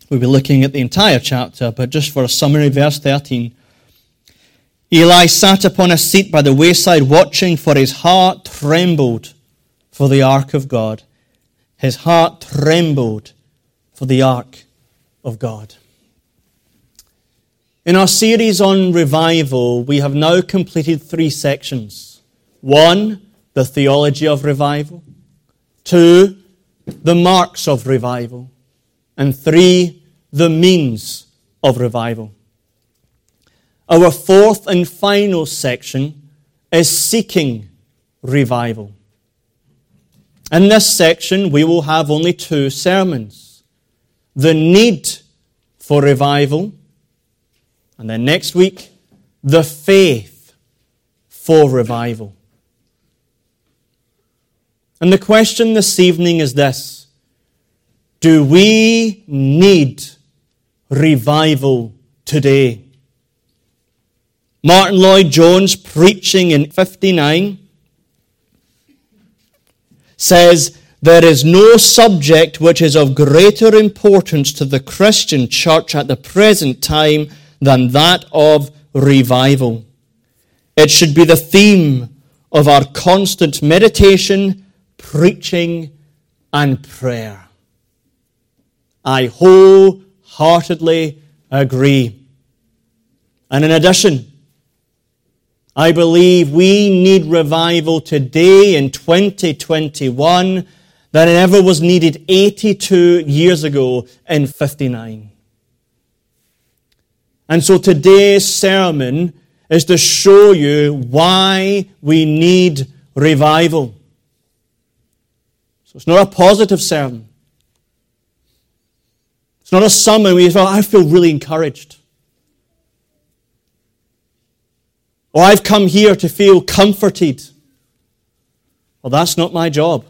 We'll be looking at the entire chapter, but just for a summary, verse 13. Eli sat upon a seat by the wayside watching, for his heart trembled for the ark of God. His heart trembled for the ark of God. In our series on revival, we have now completed 3 sections. 1, the theology of revival. 2, the marks of revival. And 3, the means of revival. Our 4th and final section is seeking revival. In this section, we will have only 2 sermons. The need for revival, and then next week, the faith for revival. And the question this evening is this: do we need revival today? Martin Lloyd-Jones, preaching in 59, says, "There is no subject which is of greater importance to the Christian church at the present time than that of revival. It should be the theme of our constant meditation, preaching, and prayer." I wholeheartedly agree. And in addition, I believe we need revival today in 2021 than it ever was needed 82 years ago in 59. And so today's sermon is to show you why we need revival. So it's not a positive sermon. It's not a sermon where you say, I feel really encouraged. Or I've come here to feel comforted. Well, that's not my job.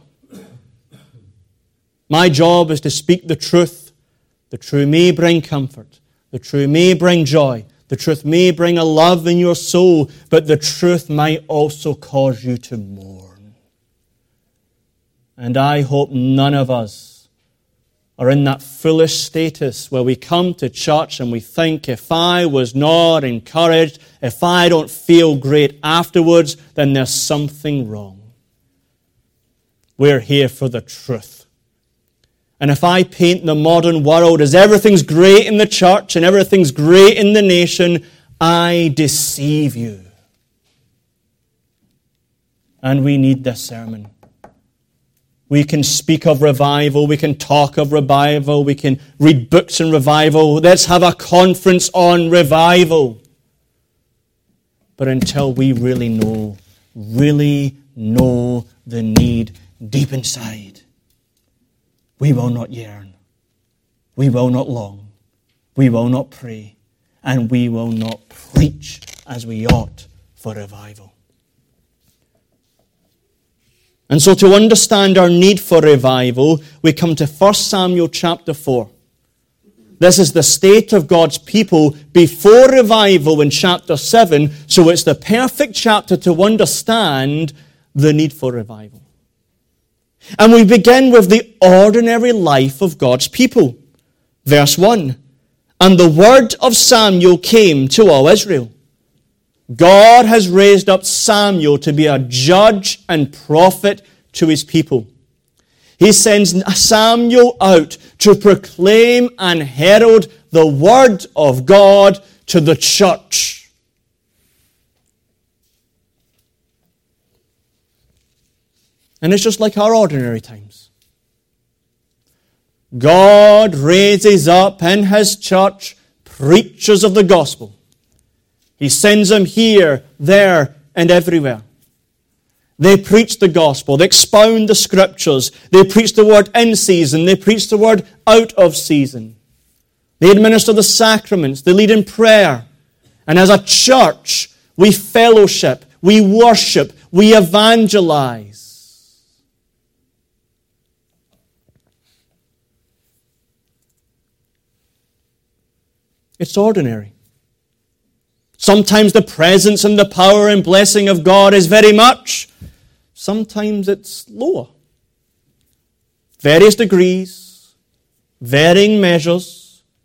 My job is to speak the truth. The truth may bring comfort. The truth may bring joy. The truth may bring a love in your soul, but the truth might also cause you to mourn. And I hope none of us are in that foolish status where we come to church and we think, if I was not encouraged, if I don't feel great afterwards, then there's something wrong. We're here for the truth. And if I paint the modern world as everything's great in the church and everything's great in the nation, I deceive you. And we need this sermon. We can speak of revival, we can talk of revival, we can read books on revival. Let's have a conference on revival. But until we really know the need deep inside, we will not yearn, we will not long, we will not pray, and we will not preach as we ought for revival. And so to understand our need for revival, we come to 1 Samuel chapter 4. This is the state of God's people before revival in chapter 7, so it's the perfect chapter to understand the need for revival. And we begin with the ordinary life of God's people. Verse 1, "And the word of Samuel came to all Israel." God has raised up Samuel to be a judge and prophet to his people. He sends Samuel out to proclaim and herald the word of God to the church. And it's just like our ordinary times. God raises up in his church preachers of the gospel. He sends them here, there, and everywhere. They preach the gospel. They expound the scriptures. They preach the word in season. They preach the word out of season. They administer the sacraments. They lead in prayer. And as a church, we fellowship, we worship, we evangelize. It's ordinary. Sometimes the presence and the power and blessing of God is very much. Sometimes it's lower. Various degrees, varying measures,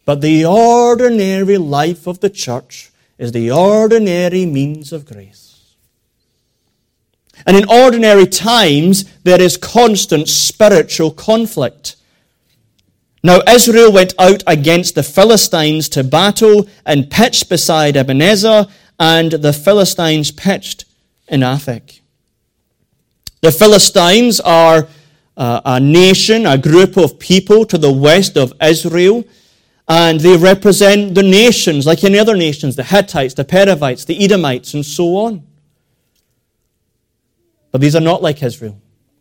But the ordinary life of the church is the ordinary means of grace. And in ordinary times, there is constant spiritual conflict. Now Israel went out against the Philistines to battle and pitched beside Ebenezer, and the Philistines pitched in Aphek. The Philistines are a nation, a group of people to the west of Israel, and they represent the nations, like any other nations, the Hittites, the Perizzites, the Edomites, and so on. But these are not like Israel.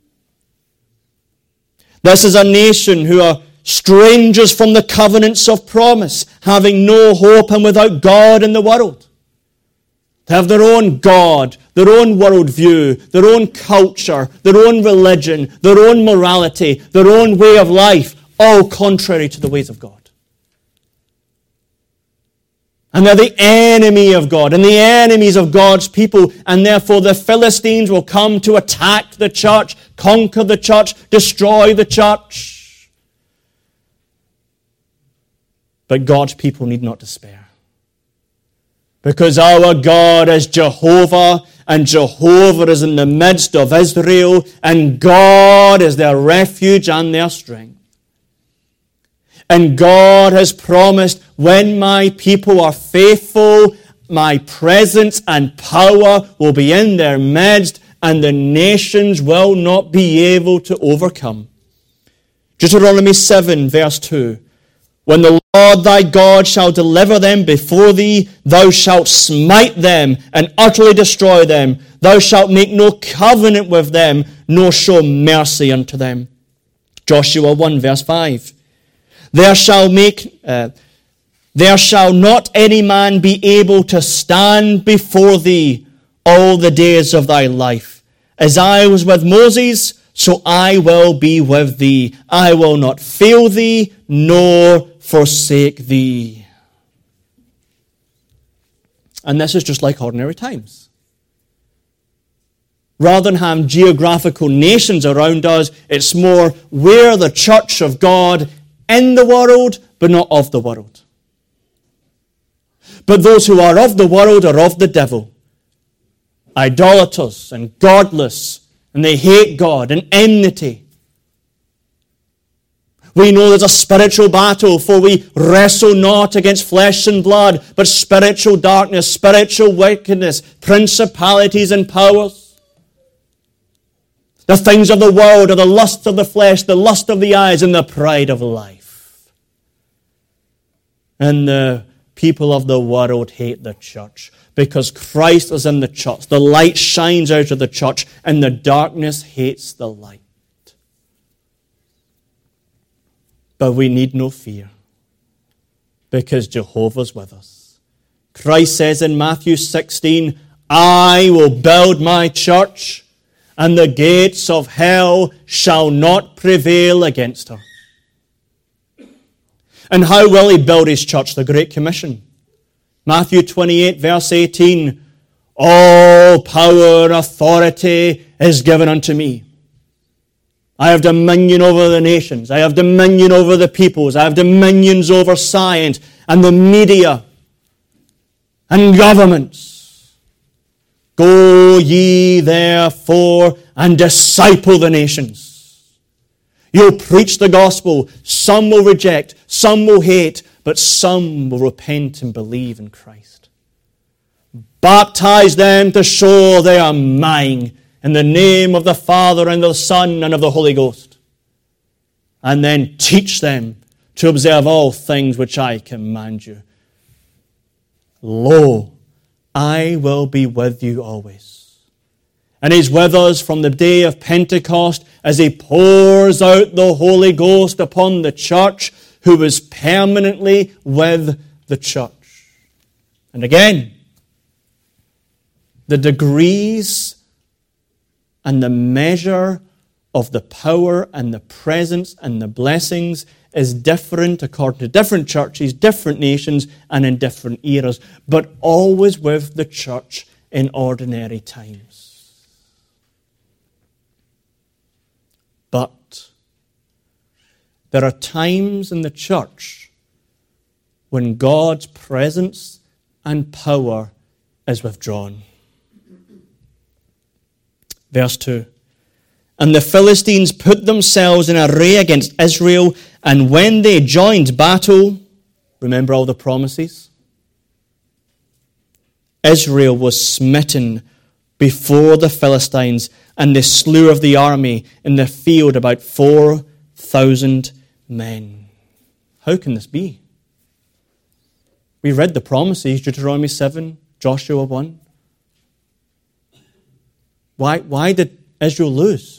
This is a nation who are strangers from the covenants of promise, having no hope and without God in the world. They have their own God, their own worldview, their own culture, their own religion, their own morality, their own way of life, all contrary to the ways of God. And they're the enemy of God and the enemies of God's people, and therefore the Philistines will come to attack the church, conquer the church, destroy the church. But God's people need not despair. Because our God is Jehovah, and Jehovah is in the midst of Israel, and God is their refuge and their strength. And God has promised, when my people are faithful, my presence and power will be in their midst, and the nations will not be able to overcome. Deuteronomy 7, verse 2. When the Lord thy God shall deliver them before thee, thou shalt smite them and utterly destroy them. Thou shalt make no covenant with them, nor show mercy unto them. Joshua 1, verse 5. There shall not any man be able to stand before thee all the days of thy life. As I was with Moses, so I will be with thee. I will not fail thee, nor forsake thee. And this is just like ordinary times. Rather than have geographical nations around us, it's more we're the church of God in the world, but not of the world. But those who are of the world are of the devil. Idolaters and godless, and they hate God, and enmity. We know there's a spiritual battle, for we wrestle not against flesh and blood, but spiritual darkness, spiritual wickedness, principalities and powers. The things of the world are the lust of the flesh, the lust of the eyes, and the pride of life. And the people of the world hate the church because Christ is in the church. The light shines out of the church, and the darkness hates the light. But we need no fear, because Jehovah's with us. Christ says in Matthew 16, I will build my church, and the gates of hell shall not prevail against her. And how will he build his church? The Great Commission. Matthew 28, verse 18, all power and authority is given unto me. I have dominion over the nations. I have dominion over the peoples. I have dominions over science and the media and governments. Go ye therefore and disciple the nations. You'll preach the gospel. Some will reject, some will hate, but some will repent and believe in Christ. Baptize them to show they are mine, in the name of the Father and of the Son and of the Holy Ghost. And then teach them to observe all things which I command you. Lo, I will be with you always. And he's with us from the day of Pentecost as he pours out the Holy Ghost upon the church, who is permanently with the church. And again, the degrees and the measure of the power and the presence and the blessings is different according to different churches, different nations, and in different eras, but always with the church in ordinary times. But there are times in the church when God's presence and power is withdrawn. Verse 2. And the Philistines put themselves in array against Israel, and when they joined battle, remember all the promises? Israel was smitten before the Philistines, and they slew of the army in the field about 4,000 men. How can this be? We read the promises, Deuteronomy 7, Joshua 1. Why did Israel lose?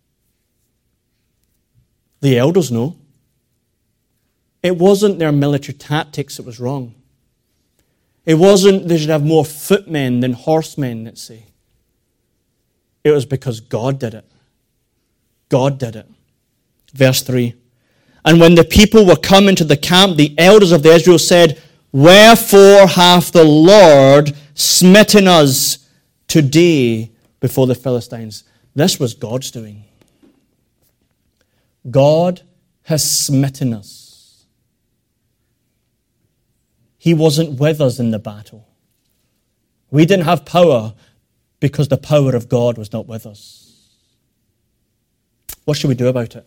The elders know. It wasn't their military tactics that was wrong. It wasn't they should have more footmen than horsemen, let's say. It was because God did it. God did it. Verse 3. And when the people were come into the camp, the elders of Israel said, Wherefore hath the Lord smitten us today before the Philistines? This was God's doing. God has smitten us. He wasn't with us in the battle. We didn't have power because the power of God was not with us. What should we do about it?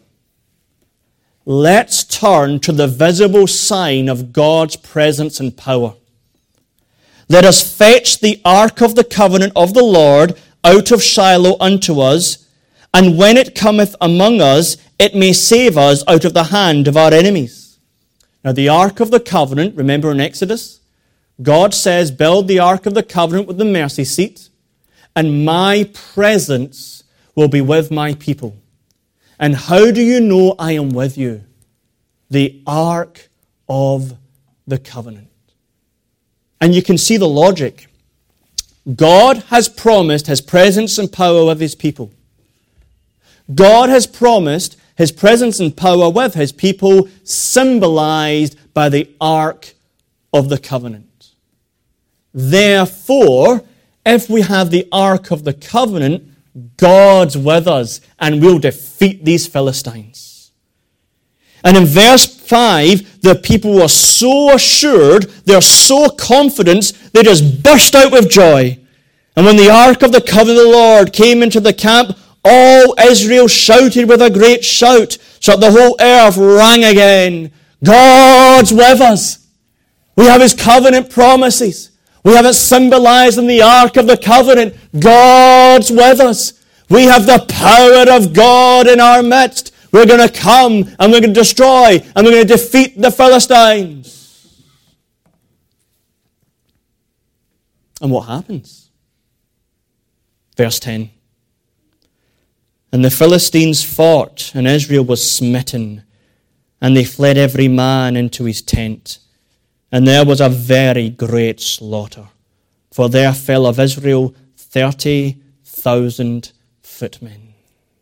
Let's turn to the visible sign of God's presence and power. Let us fetch the ark of the covenant of the Lord out of Shiloh unto us, and when it cometh among us, it may save us out of the hand of our enemies. Now the ark of the covenant, remember in Exodus, God says, build the ark of the covenant with the mercy seat, and my presence will be with my people. And how do you know I am with you? The ark of the covenant. And you can see the logic. God has promised his presence and power with his people. God has promised his presence and power with his people, symbolized by the ark of the covenant. Therefore, if we have the ark of the covenant, God's with us, and we'll defeat these Philistines. And in verse 5, the people were so assured, they're so confident, they just burst out with joy. And when the ark of the covenant of the Lord came into the camp, all Israel shouted with a great shout, so that the whole earth rang again. God's with us. We have his covenant promises. We have it symbolized in the ark of the covenant. God's with us. We have the power of God in our midst. We're going to come and we're going to destroy and we're going to defeat the Philistines. And what happens? Verse 10. And the Philistines fought, and Israel was smitten, and they fled every man into his tent. And there was a very great slaughter, for there fell of Israel 30,000 footmen.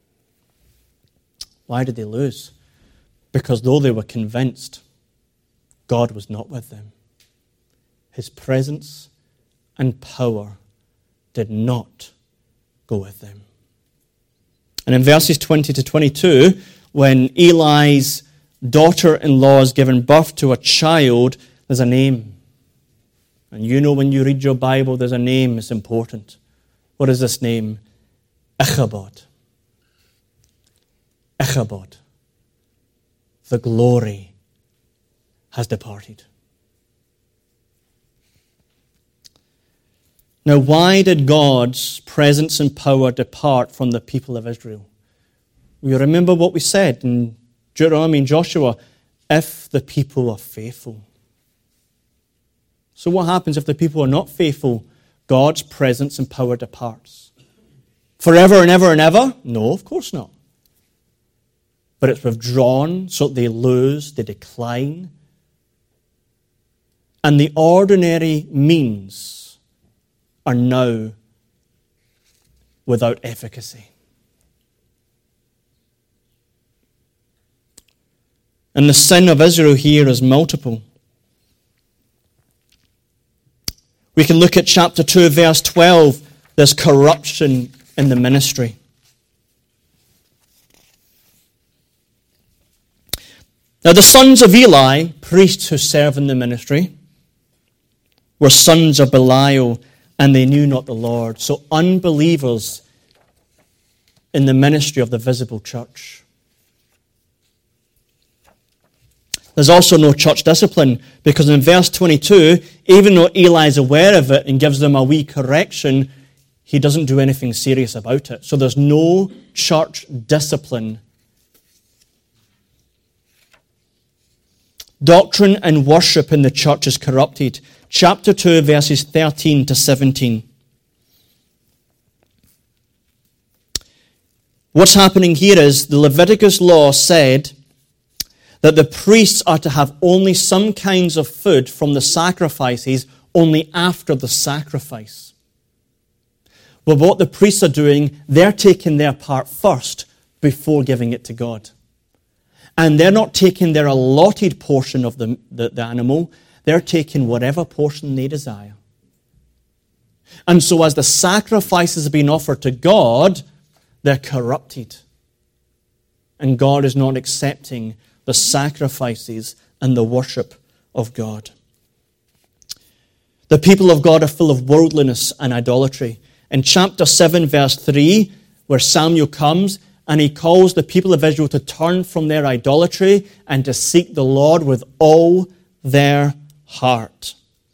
Why did they lose? Because though they were convinced, God was not with them. His presence and power did not go with them. And in verses 20 to 22, when Eli's daughter-in-law is given birth to a child, there's a name. And you know when you read your Bible, there's a name, it's important. What is this name? Ichabod. Ichabod. The glory has departed. Now, why did God's presence and power depart from the people of Israel? You remember what we said in Deuteronomy and Joshua, if the people are faithful. So what happens if the people are not faithful? God's presence and power departs. Forever and ever and ever? No, of course not. But it's withdrawn so that they lose, they decline. And the ordinary means are now without efficacy. And the sin of Israel here is multiple. We can look at chapter 2, verse 12. There's corruption in the ministry. Now the sons of Eli, priests who serve in the ministry, were sons of Belial, and they knew not the Lord. So unbelievers in the ministry of the visible church. There's also no church discipline, because in verse 22, even though Eli is aware of it and gives them a wee correction, he doesn't do anything serious about it. So there's no church discipline. Doctrine and worship in the church is corrupted. Chapter 2, verses 13 to 17. What's happening here is the Leviticus law said that the priests are to have only some kinds of food from the sacrifices only after the sacrifice. But what the priests are doing, they're taking their part first before giving it to God. And they're not taking their allotted portion of the animal. They're taking whatever portion they desire. And so as the sacrifices are being offered to God, they're corrupted. And God is not accepting the sacrifices and the worship of God. The people of God are full of worldliness and idolatry. In chapter 7, verse 3, where Samuel comes, and he calls the people of Israel to turn from their idolatry and to seek the Lord with all their heart.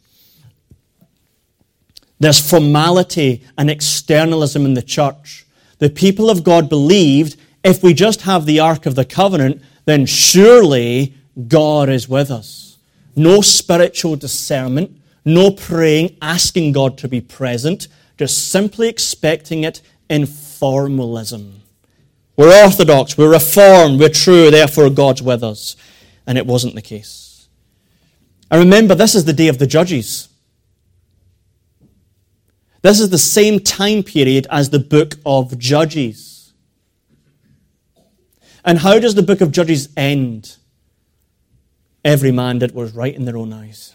There's formality and externalism in the church. The people of God believed if we just have the Ark of the Covenant, then surely God is with us. No spiritual discernment, no praying, asking God to be present, just simply expecting it in formalism. We're orthodox, we're reformed, we're true, therefore God's with us. And it wasn't the case. And remember, this is the day of the judges. This is the same time period as the book of Judges. And how does the book of Judges end? Every man did what was right in their own eyes.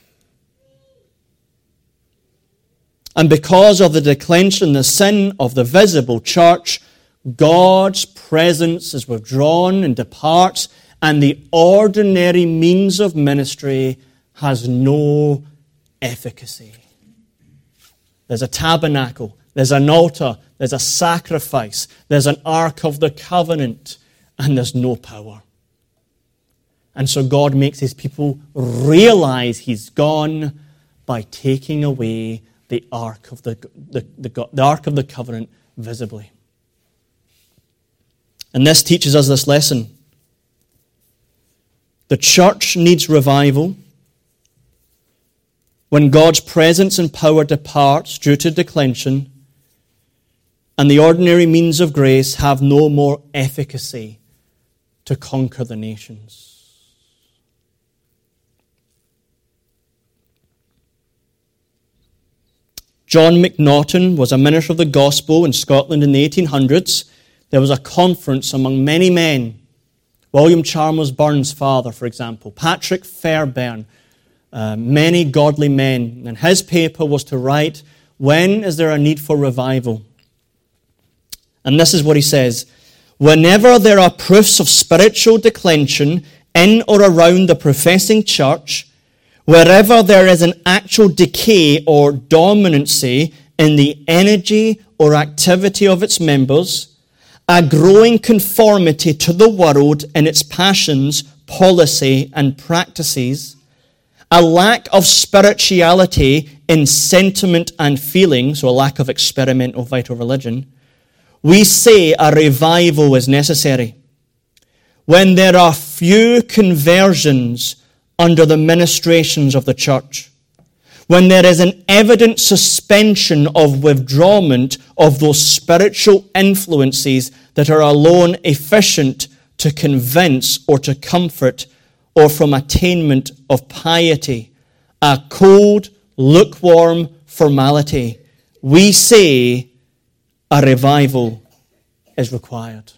And because of the declension, the sin of the visible church, God's presence is withdrawn and departs, and the ordinary means of ministry has no efficacy. There's a tabernacle, there's an altar, there's a sacrifice, there's an Ark of the Covenant, and there's no power. And so God makes his people realize he's gone by taking away the Ark of the Ark of the Covenant visibly. And this teaches us this lesson. The church needs revival. When God's presence and power departs due to declension, and the ordinary means of grace have no more efficacy to conquer the nations. John McNaughton was a minister of the gospel in Scotland in the 1800s. There was a conference among many men. William Chalmers Burns' father, for example. Patrick Fairbairn. Many godly men. And his paper was to write, when is there a need for revival? And this is what he says. Whenever there are proofs of spiritual declension in or around the professing church, wherever there is an actual decay or dominancy in the energy or activity of its members, a growing conformity to the world in its passions, policy, and practices, a lack of spirituality in sentiment and feeling, so a lack of experimental vital religion, we say a revival is necessary. When there are few conversions under the ministrations of the church, when there is an evident suspension of withdrawment of those spiritual influences that are alone efficient to convince or to comfort or from attainment of piety, a cold, lukewarm formality, we say a revival is required.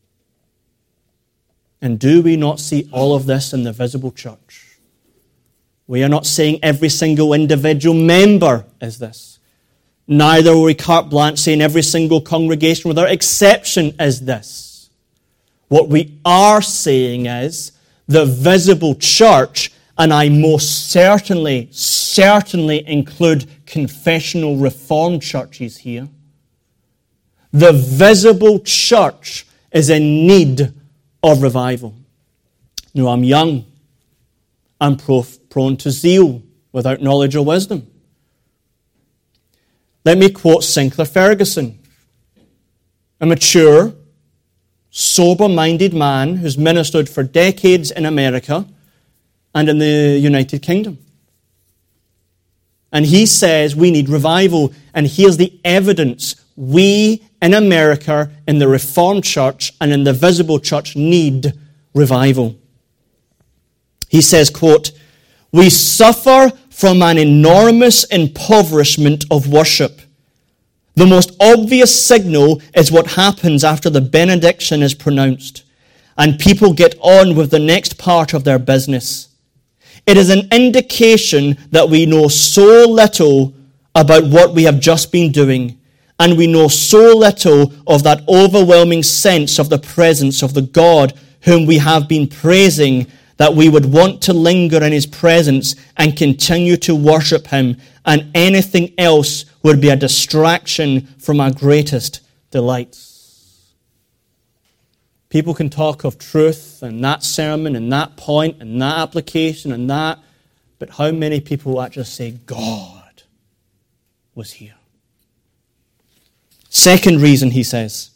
And do we not see all of this in the visible church? We are not saying every single individual member is this. Neither are we carte blanche saying every single congregation without exception is this. What we are saying is the visible church, and I most certainly include confessional Reformed churches here. The visible church is in need of revival. Now, I'm young. I'm prone to zeal without knowledge or wisdom. Let me quote Sinclair Ferguson, a mature, sober-minded man who's ministered for decades in America and in the United Kingdom. And he says we need revival. And here's the evidence. We in America, in the Reformed Church and in the visible church, need revival. He says, quote, "We suffer from an enormous impoverishment of worship. The most obvious signal is what happens after the benediction is pronounced, and people get on with the next part of their business. It is an indication that we know so little about what we have just been doing, and we know so little of that overwhelming sense of the presence of the God whom we have been praising, that we would want to linger in his presence and continue to worship him, and anything else would be a distraction from our greatest delights." People can talk of truth and that sermon and that point and that application and that, but how many people actually say God was here? Second reason, he says,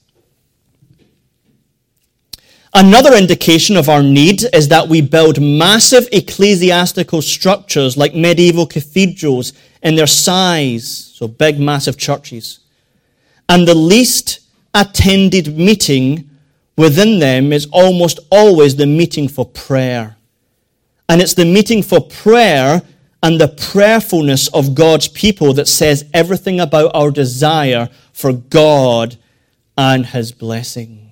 another indication of our need is that we build massive ecclesiastical structures like medieval cathedrals in their size, so big, massive churches. And the least attended meeting within them is almost always the meeting for prayer. And it's the meeting for prayer and the prayerfulness of God's people that says everything about our desire for God and his blessing.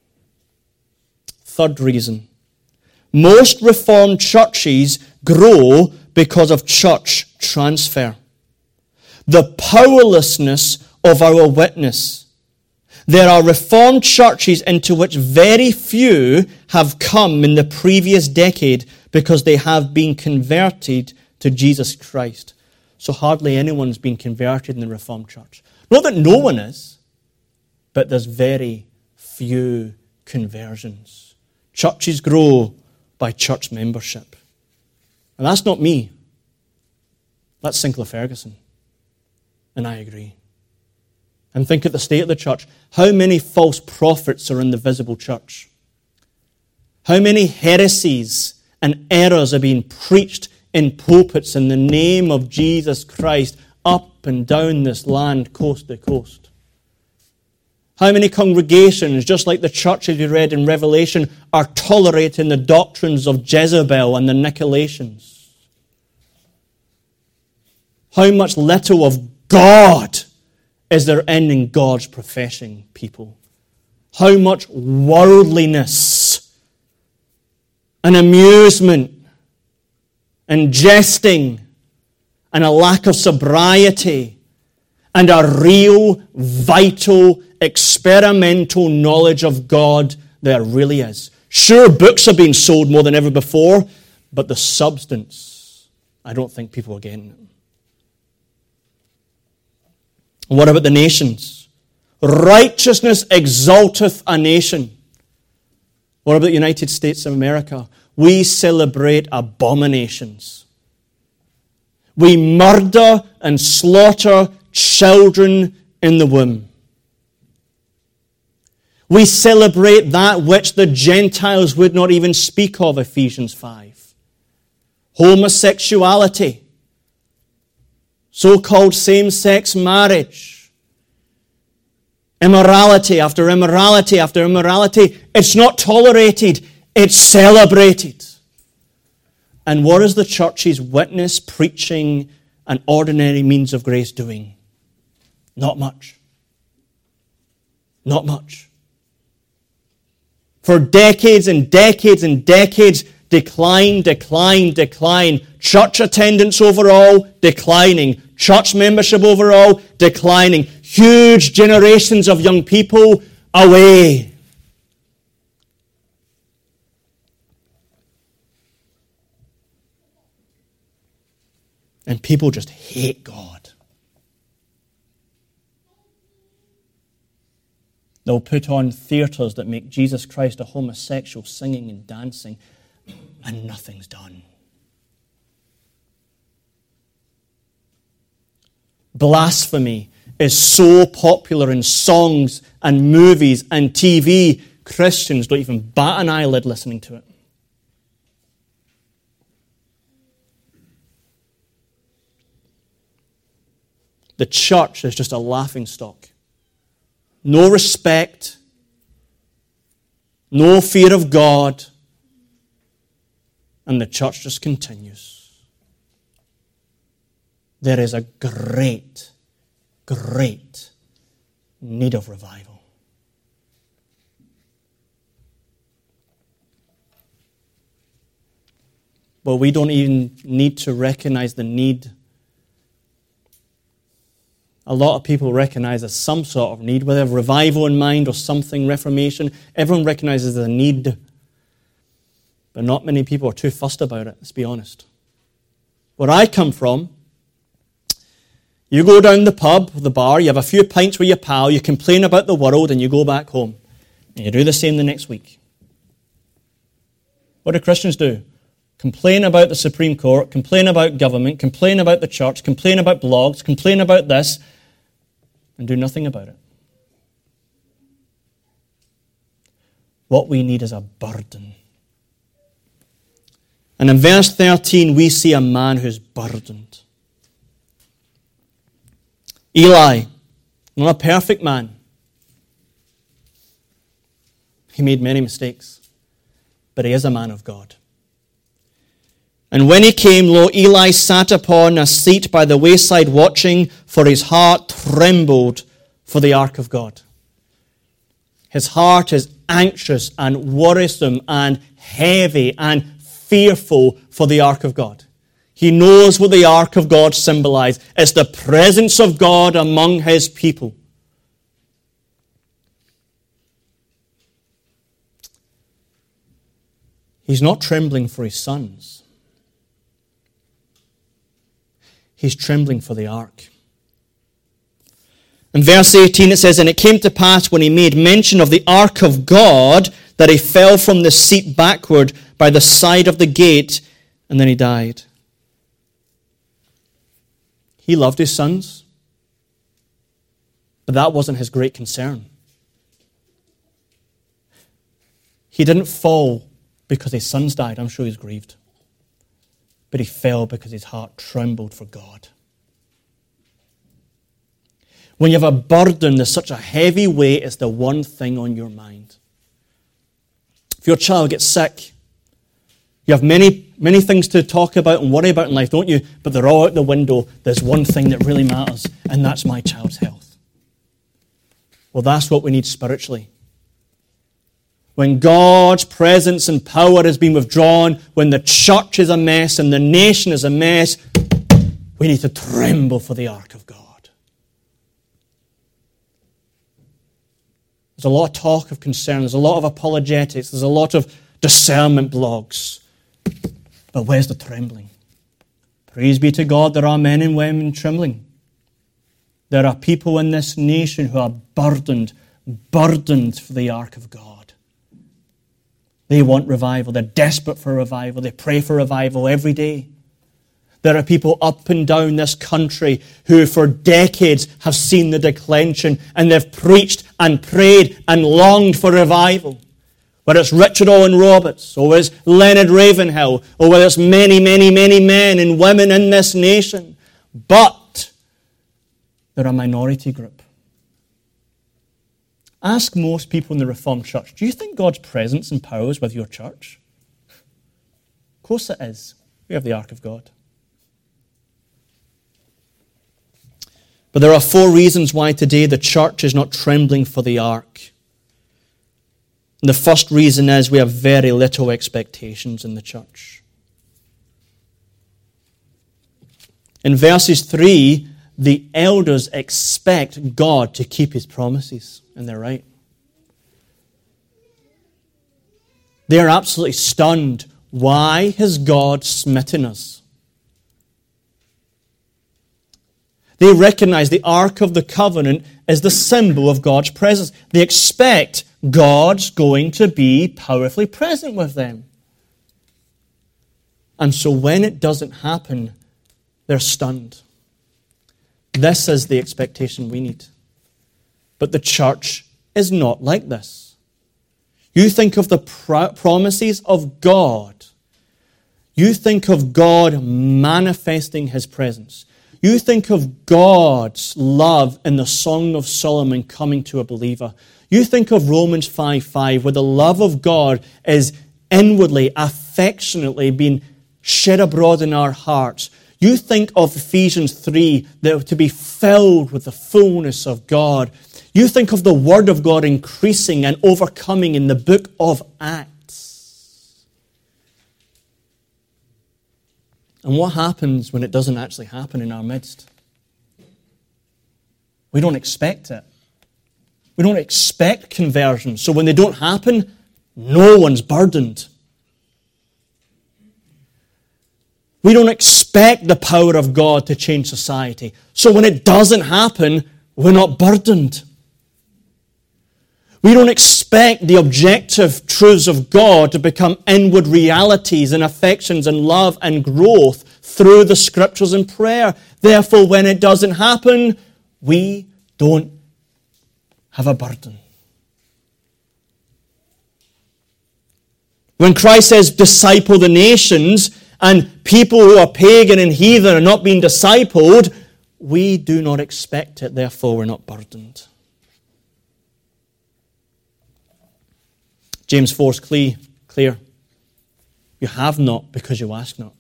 Third reason. Most Reformed churches grow because of church transfer. The powerlessness of our witness. There are Reformed churches into which very few have come in the previous decade because they have been converted to Jesus Christ. So hardly anyone's been converted in the Reformed church. Not that no one is, but there's very few conversions. Churches grow by church membership. And that's not me. That's Sinclair Ferguson. And I agree. And think of the state of the church. How many false prophets are in the visible church? How many heresies and errors are being preached in pulpits in the name of Jesus Christ up and down this land, coast to coast? How many congregations, just like the churches we read in Revelation, are tolerating the doctrines of Jezebel and the Nicolaitans? How much little of God is there in God's professing people? How much worldliness and amusement and jesting and a lack of sobriety and a real, vital, experimental knowledge of God there really is. Sure, books are being sold more than ever before, but the substance, I don't think people are getting it. What about the nations? Righteousness exalteth a nation. What about the United States of America? We celebrate abominations. We murder and slaughter children in the womb. We celebrate that which the Gentiles would not even speak of, Ephesians 5. Homosexuality. So-called same-sex marriage. Immorality after immorality after immorality. It's not tolerated, it's celebrated. And what is the church's witness, preaching, and ordinary means of grace doing? Not much. Not much. For decades and decades and decades, decline. Church attendance overall, declining. Church membership overall, declining. Huge generations of young people away. And people just hate God. They'll put on theatres that make Jesus Christ a homosexual singing and dancing, and nothing's done. Blasphemy is so popular in songs and movies and TV, Christians don't even bat an eyelid listening to it. The church is just a laughingstock. No respect, no fear of God, and the church just continues. There is a great, great need of revival. But we don't even need to recognize the need. A lot of people recognize there's some sort of need, whether revival in mind or something, reformation. Everyone recognizes the need. But not many people are too fussed about it, let's be honest. Where I come from, you go down the pub, the bar, you have a few pints with your pal, you complain about the world, and you go back home. And you do the same the next week. What do Christians do? Complain about the Supreme Court, complain about government, complain about the church, complain about blogs, complain about this, and do nothing about it. What we need is a burden. And in verse 13, we see a man who's burdened. Eli, not a perfect man. He made many mistakes, but he is a man of God. And when he came, lo, Eli sat upon a seat by the wayside watching, for his heart trembled for the ark of God. His heart is anxious and worrisome and heavy and fearful for the ark of God. He knows what the ark of God symbolizes. It's the presence of God among his people. He's not trembling for his sons. He's trembling for the ark. In verse 18 it says, And it came to pass when he made mention of the ark of God that he fell from the seat backward by the side of the gate, and then he died. He loved his sons, but that wasn't his great concern. He didn't fall because his sons died. I'm sure he's grieved. But he fell because his heart trembled for God. When you have a burden, there's such a heavy weight, it's the one thing on your mind. If your child gets sick, you have many things to talk about and worry about in life, don't you? But they're all out the window. There's one thing that really matters, and that's my child's health. Well, that's what we need spiritually. When God's presence and power has been withdrawn, when the church is a mess and the nation is a mess, we need to tremble for the ark of God. There's a lot of talk of concern. There's a lot of apologetics. There's a lot of discernment blogs. But where's the trembling? Praise be to God, there are men and women trembling. There are people in this nation who are burdened for the ark of God. They want revival. They're desperate for revival. They pray for revival every day. There are people up and down this country who for decades have seen the declension, and they've preached and prayed and longed for revival. Whether it's Richard Owen Roberts, or whether it's Leonard Ravenhill, or whether it's many, many, many men and women in this nation. But they're a minority group. Ask most people in the Reformed Church, do you think God's presence and power is with your church? Of course it is. We have the ark of God. But there are 4 reasons why today the church is not trembling for the ark. And the first reason is we have very little expectations in the church. In verses 3, the elders expect God to keep his promises, and they're right. They're absolutely stunned. Why has God smitten us? They recognize the Ark of the Covenant as the symbol of God's presence. They expect God's going to be powerfully present with them. And so when it doesn't happen, they're stunned. This is the expectation we need. But the church is not like this. You think of the promises of God. You think of God manifesting His presence. You think of God's love in the Song of Solomon coming to a believer. You think of Romans 5:5, where the love of God is inwardly, affectionately being shed abroad in our hearts. You think of Ephesians 3, that to be filled with the fullness of God. You think of the Word of God increasing and overcoming in the book of Acts. And what happens when it doesn't actually happen in our midst? We don't expect it. We don't expect conversion. So when they don't happen, no one's burdened. We don't expect the power of God to change society. So when it doesn't happen, we're not burdened. We don't expect the objective truths of God to become inward realities and affections and love and growth through the Scriptures and prayer. Therefore, when it doesn't happen, we don't have a burden. When Christ says, disciple the nations, and people who are pagan and heathen are not being discipled, we do not expect it, therefore we're not burdened. James 4 is clear. You have not because you ask not.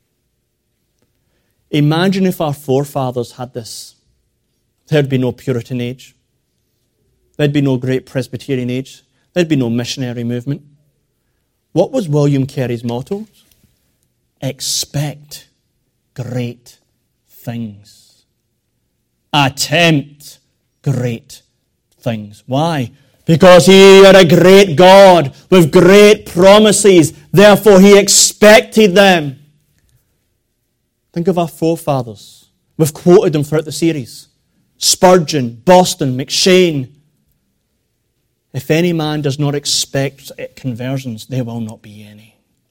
Imagine if our forefathers had this. There'd be no Puritan age. There'd be no great Presbyterian age. There'd be no missionary movement. What was William Carey's motto? Expect great things. Attempt great things. Why? Because He had a great God with great promises. Therefore, He expected them. Think of our forefathers. We've quoted them throughout the series. Spurgeon, Boston, McShane. If any man does not expect conversions, there will not be any.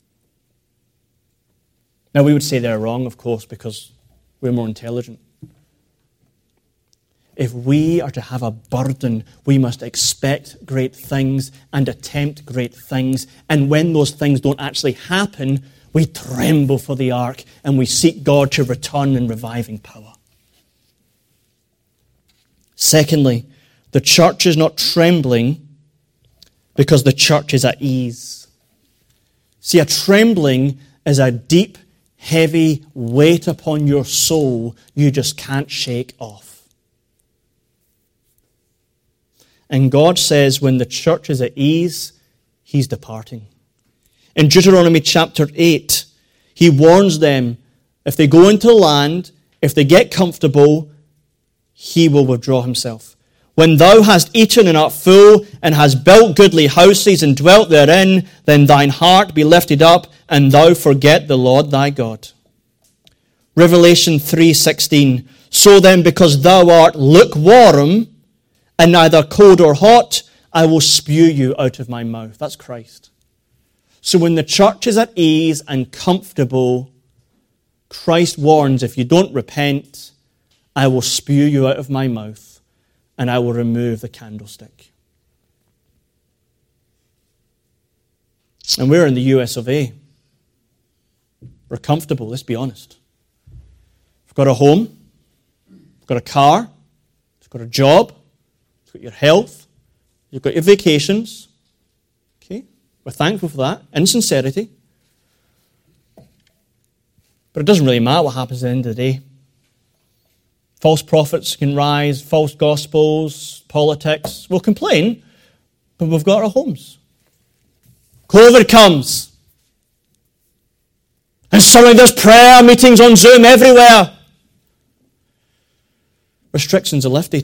Now, we would say they're wrong, of course, because we're more intelligent. If we are to have a burden, we must expect great things and attempt great things. And when those things don't actually happen, we tremble for the ark and we seek God to return in reviving power. Secondly, the church is not trembling because the church is at ease. See, a trembling is a deep, heavy weight upon your soul you just can't shake off. And God says when the church is at ease, He's departing. In Deuteronomy chapter 8, He warns them, if they go into land, if they get comfortable, He will withdraw Himself. When thou hast eaten and art full, and hast built goodly houses and dwelt therein, then thine heart be lifted up, and thou forget the Lord thy God. Revelation 3:16. So then, because thou art lukewarm, and neither cold or hot, I will spew you out of my mouth. That's Christ. So when the church is at ease and comfortable, Christ warns, if you don't repent, I will spew you out of my mouth, and I will remove the candlestick. And we're in the US of A. We're comfortable, let's be honest. We've got a home, we've got a car, we've got a job, you've got your health, you've got your vacations. Okay? We're thankful for that, in sincerity. But it doesn't really matter what happens at the end of the day. False prophets can rise, false gospels, politics. We'll complain, but we've got our homes. COVID comes. And suddenly there's prayer meetings on Zoom everywhere. Restrictions are lifted.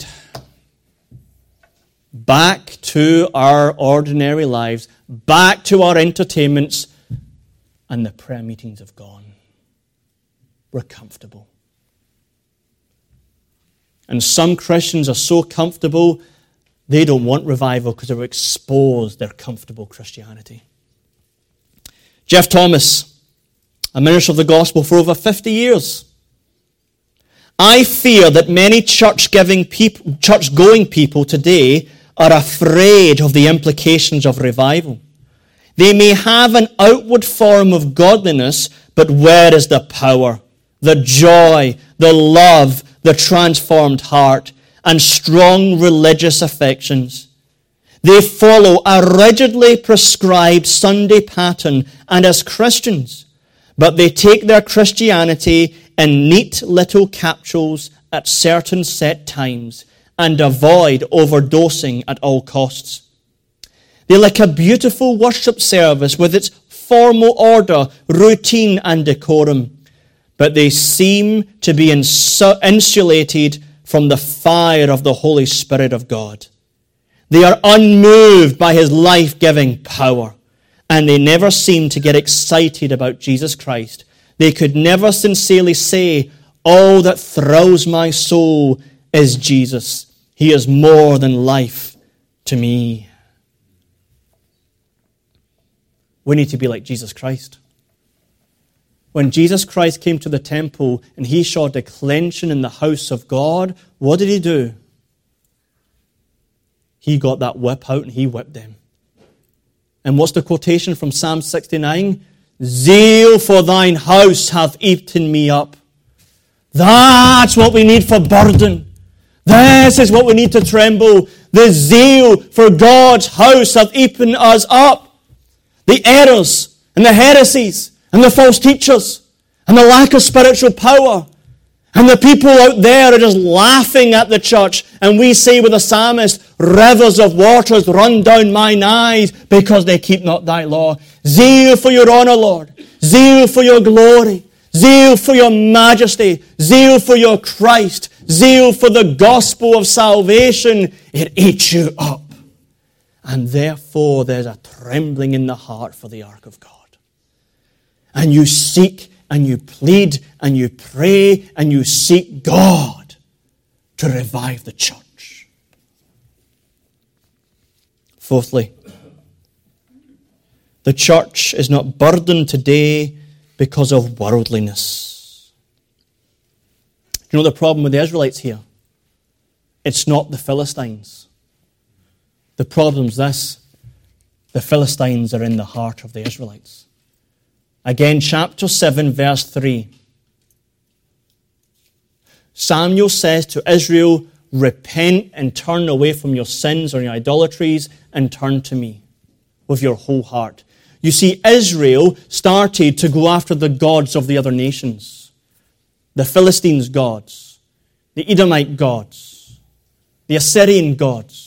Back to our ordinary lives, back to our entertainments, and the prayer meetings have gone. We're comfortable. And some Christians are so comfortable, they don't want revival because it will expose their comfortable Christianity. Jeff Thomas, a minister of the gospel for over 50 years. I fear that many church-going people today are afraid of the implications of revival. They may have an outward form of godliness, but where is the power, the joy, the love, the transformed heart, and strong religious affections? They follow a rigidly prescribed Sunday pattern, and as Christians, but they take their Christianity in neat little capsules at certain set times and avoid overdosing at all costs. They like a beautiful worship service with its formal order, routine, and decorum, but they seem to be insulated from the fire of the Holy Spirit of God. They are unmoved by His life-giving power, and they never seem to get excited about Jesus Christ. They could never sincerely say, "All that thrills my soul is Jesus. He is more than life to me." We need to be like Jesus Christ. When Jesus Christ came to the temple and He saw declension in the house of God, what did He do? He got that whip out and He whipped them. And what's the quotation from Psalm 69? "Zeal for thine house hath eaten me up." That's what we need for burden. This is what we need to tremble. The zeal for God's house hath eaten us up. The errors and the heresies and the false teachers and the lack of spiritual power. And the people out there are just laughing at the church. And we say with the psalmist, "Rivers of waters run down mine eyes because they keep not thy law." Zeal for your honor, Lord. Zeal for your glory. Zeal for your majesty. Zeal for your Christ. Zeal for the gospel of salvation. It eats you up. And therefore there's a trembling in the heart for the ark of God. And you seek and you plead and you pray and you seek God to revive the church. Fourthly, the church is not burdened today because of worldliness. Do you know the problem with the Israelites here? It's not the Philistines. The problem's this: the Philistines are in the heart of the Israelites. Again, chapter 7, verse 3. Samuel says to Israel, "Repent and turn away from your sins or your idolatries and turn to me with your whole heart." You see, Israel started to go after the gods of the other nations. The Philistines' gods, the Edomite gods, the Assyrian gods.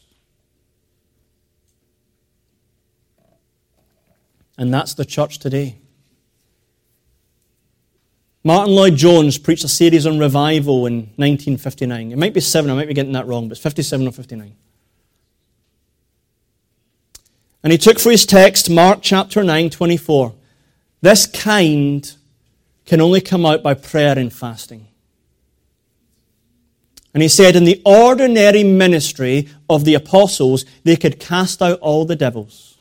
And that's the church today. Martin Lloyd-Jones preached a series on revival in 1959. It might be 7, I might be getting that wrong, but it's 57 or 59. And he took for his text Mark chapter 9, 24. This kind can only come out by prayer and fasting. And he said, in the ordinary ministry of the apostles, they could cast out all the devils.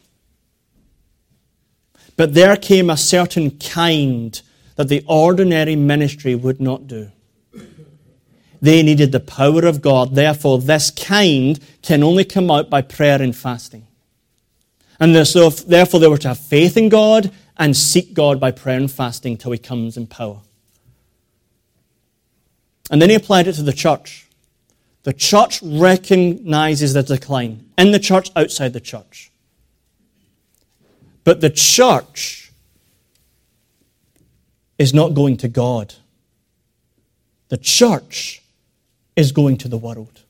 But there came a certain kind that the ordinary ministry would not do. They needed the power of God. Therefore, this kind can only come out by prayer and fasting. And so, therefore, they were to have faith in God and seek God by prayer and fasting till He comes in power. And then he applied it to the church. The church recognizes the decline. In the church, outside the church. But the church is not going to God. The church is going to the world.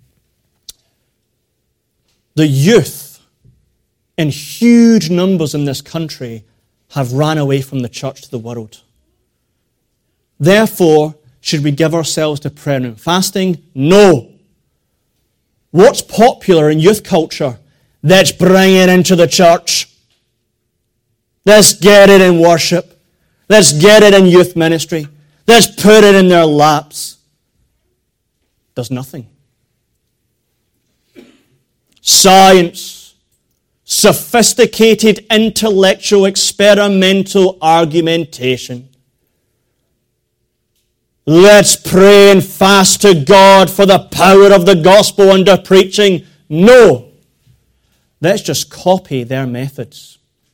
The youth in huge numbers in this country have ran away from the church to the world. Therefore, should we give ourselves to prayer and fasting? No. What's popular in youth culture? Let's bring it into the church. Let's get it in worship. Let's get it in youth ministry. Let's put it in their laps. does nothing. Science, sophisticated intellectual experimental argumentation. Let's pray and fast to God for the power of the gospel under preaching. No. Let's just copy their methods.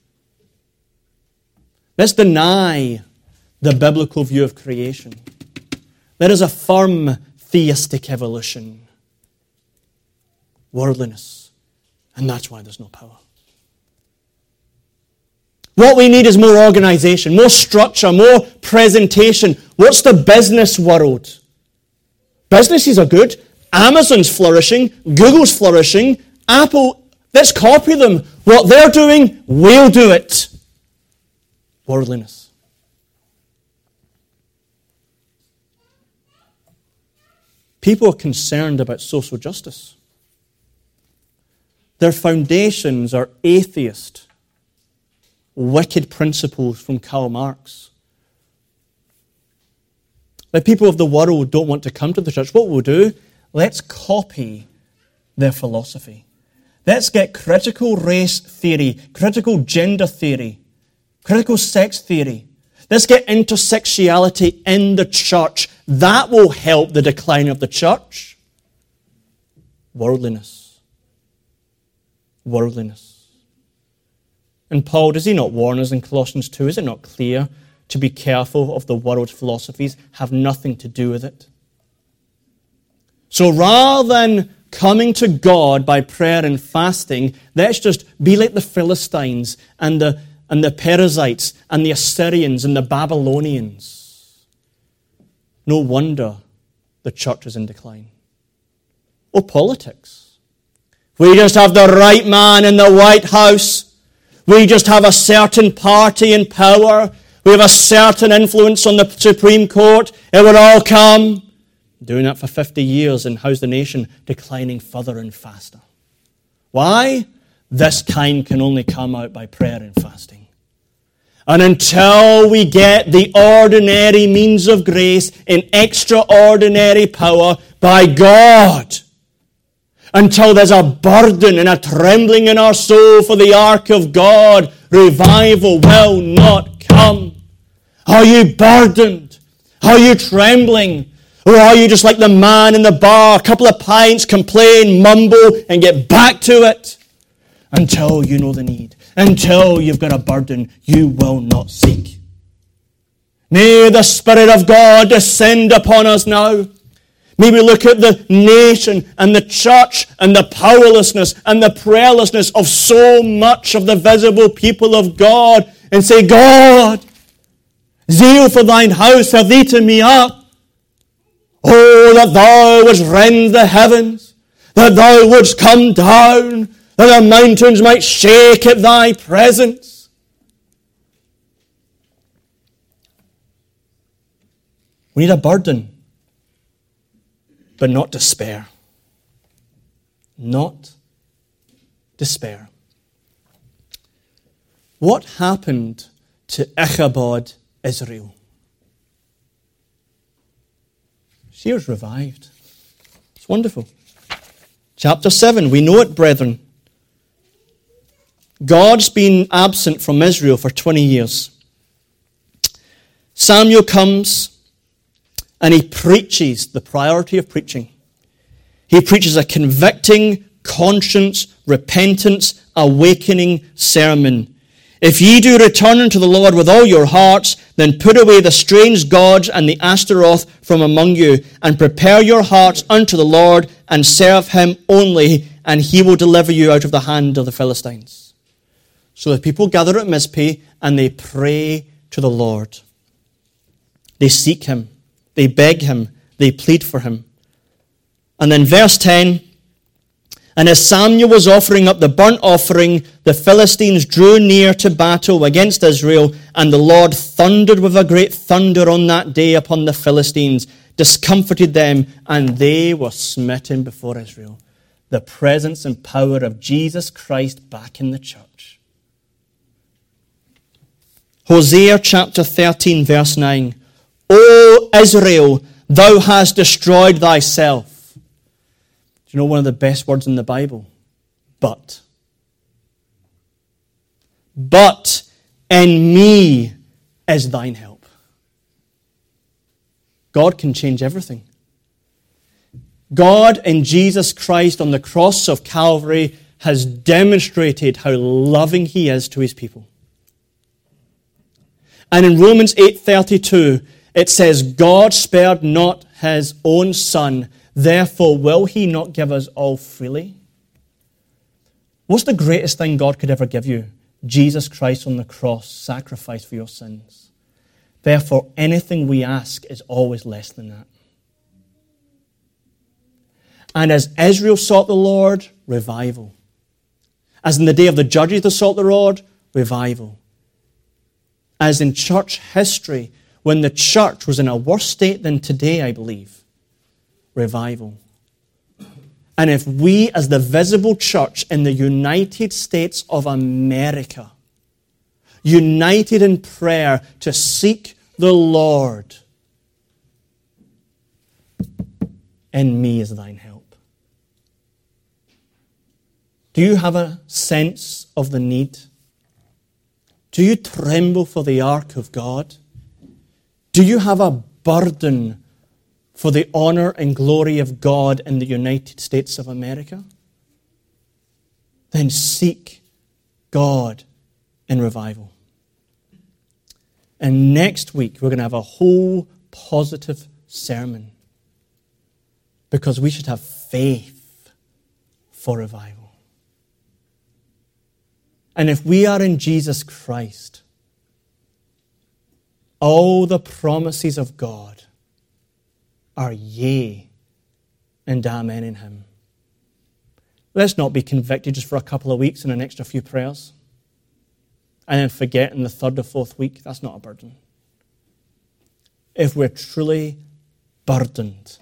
Let's deny the biblical view of creation. There is a firm theistic evolution. Worldliness. And that's why there's no power. What we need is more organization, more structure, more presentation. What's the business world? Businesses are good. Amazon's flourishing. Google's flourishing. Apple, let's copy them. What they're doing, we'll do it. Worldliness. People are concerned about social justice. Their foundations are atheist, wicked principles from Karl Marx. The people of the world don't want to come to the church. What we'll do, let's copy their philosophy. Let's get critical race theory, critical gender theory, critical sex theory. Let's get intersexuality in the church. That will help the decline of the church. Worldliness. Worldliness. And Paul, does he not warn us in Colossians 2? Is it not clear to be careful of the world's philosophies? Have nothing to do with it. So rather than coming to God by prayer and fasting, let's just be like the Philistines and the Perizzites and the Assyrians and the Babylonians. No wonder the church is in decline. Or politics. We just have the right man in the White House. We just have a certain party in power. We have a certain influence on the Supreme Court. It will all come. Doing that for 50 years, and how's the nation declining further and faster? Why? This kind can only come out by prayer and fasting. And until we get the ordinary means of grace in extraordinary power by God, until there's a burden and a trembling in our soul for the ark of God, revival will not come. Are you burdened? Are you trembling? Or are you just like the man in the bar, a couple of pints, complain, mumble, and get back to it? Until you know the need, until you've got a burden, you will not seek. May the Spirit of God descend upon us now. May we look at the nation and the church and the powerlessness and the prayerlessness of so much of the visible people of God and say, God, zeal for thine house hath eaten me up. Oh, that thou wouldst rend the heavens, that thou wouldst come down, that the mountains might shake at thy presence. We need a burden, but not despair. Not despair. What happened to Ichabod, Israel? She was revived. It's wonderful. Chapter 7, we know it, brethren. God's been absent from Israel for 20 years. Samuel comes and he preaches the priority of preaching. He preaches a convicting, conscience, repentance, awakening sermon. If ye do return unto the Lord with all your hearts, then put away the strange gods and the Ashtaroth from among you, and prepare your hearts unto the Lord, and serve him only, and he will deliver you out of the hand of the Philistines. So the people gather at Mizpeh, and they pray to the Lord. They seek him. They beg him. They plead for him. And then verse 10, and as Samuel was offering up the burnt offering, the Philistines drew near to battle against Israel, and the Lord thundered with a great thunder on that day upon the Philistines, discomfited them, and they were smitten before Israel. The presence and power of Jesus Christ back in the church. Hosea chapter 13, verse 9. O Israel, thou hast destroyed thyself. you know one of the best words in the Bible? But. But in me is thine help. God can change everything. God in Jesus Christ on the cross of Calvary has demonstrated how loving he is to his people. And in Romans 8:32, it says, God spared not his own Son, therefore will he not give us all freely? What's the greatest thing God could ever give you? Jesus Christ on the cross, sacrificed for your sins. Therefore, anything we ask is always less than that. And as Israel sought the Lord, revival. As in the day of the judges they sought the Lord, revival. As in church history, when the church was in a worse state than today, I believe, revival. And if we, as the visible church in the United States of America, united in prayer to seek the Lord, in me is thine help. Do you have a sense of the need? Do you tremble for the ark of God? Do you have a burden for the honor and glory of God in the United States of America? Then seek God in revival. And next week, we're going to have a whole positive sermon because we should have faith for revival. And if we are in Jesus Christ, all the promises of God are yea and amen in him. Let's not be convicted just for a couple of weeks and an extra few prayers and then forget in the third or fourth week. That's not a burden. If we're truly burdened,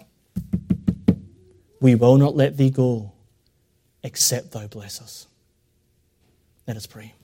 we will not let thee go except thou bless us. Let us pray.